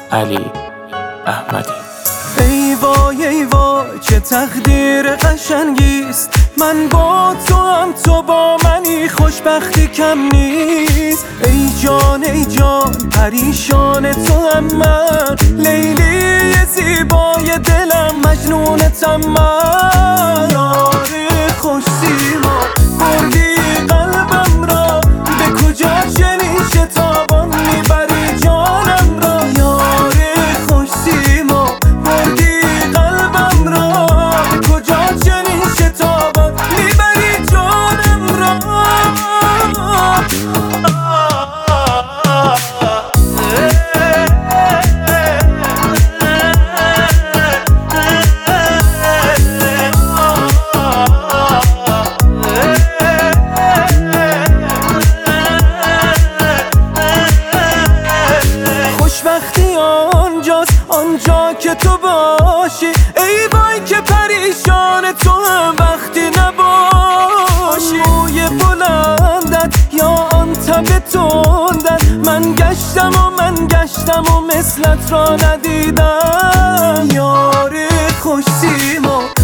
علی احمدی. ای وای ای وای چه تقدیر قشنگیست، من با تو هم تو با منی، خوشبختی کم نیست. ای جان پریشان تو هم من، لیلی زیبای دلم مجنونتم من. یار خوش سیما بردی قلبم را، به کجا چنین شتابان میبری جانم را. یار خوش سیما بردی قلبم را، به کجا چنین شتابان میبری جانم را. خوشبختی آنجا که تو باشی، ای وای که پریشان تو هم وقتی نباشی. موی بلندت یا آن تب تندت، من گشتم و مثلت را ندیدم. یار خوش سیما